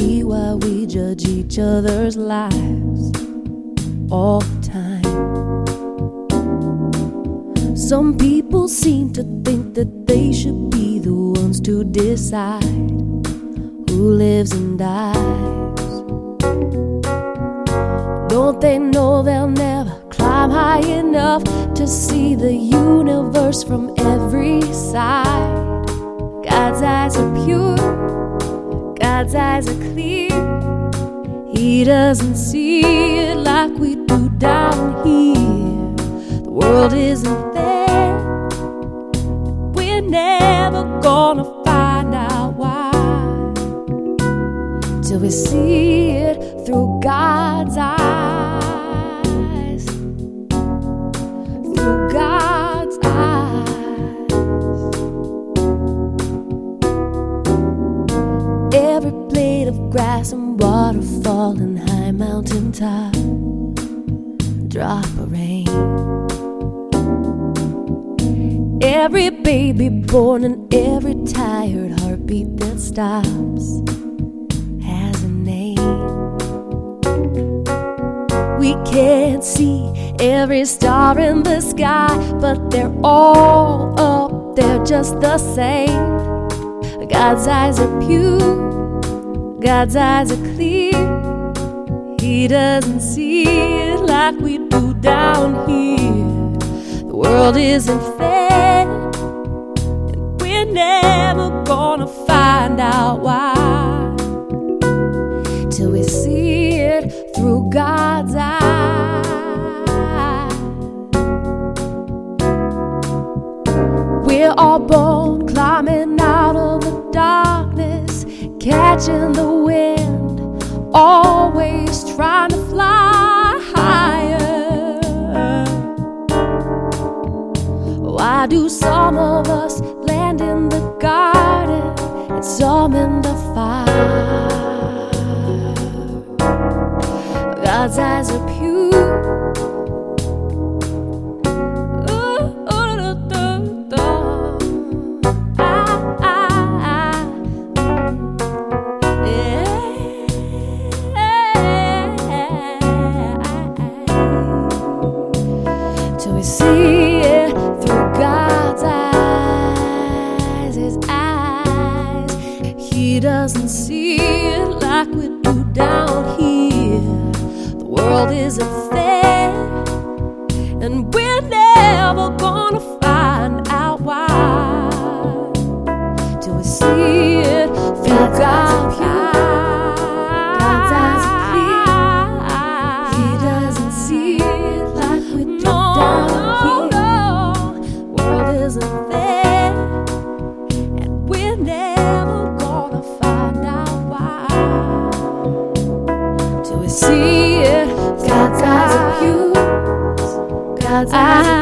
see why we judge each other's lives all the time. Some people seem to think that they should be the ones to decide who lives and dies. Don't they know they'll never climb high enough to see the universe from every side? God's eyes are pure, God's eyes are clear. He doesn't see it like we do down here. The world isn't fair. We're never gonna find out why till we see it through God's eyes. Through God's eyes. Every blade of grass and waterfall and high mountain top, drop of rain. Every baby born and every tired heartbeat that stops has a name. We can't see every star in the sky, but they're all up there just the same. God's eyes are pure, God's eyes are clear. He doesn't see it like we do down here. The world isn't fair, and we're never gonna find out why till we see it through God's eyes. We're all born climbing out of the darkness, catching the wind, always trying to fly higher. Why do some of us land in the garden and some in the fire? God's eyes are pure. Till we see it through God's eyes, His eyes. He doesn't see it like we do down here. The world isn't fair, and we're never gonna find out why till we see it through God's eyes. God's eyes are clear. He doesn't see it like we do down here. The world isn't fair, and we're never gonna find out why till we see it. God's eyes are pure, God's eyes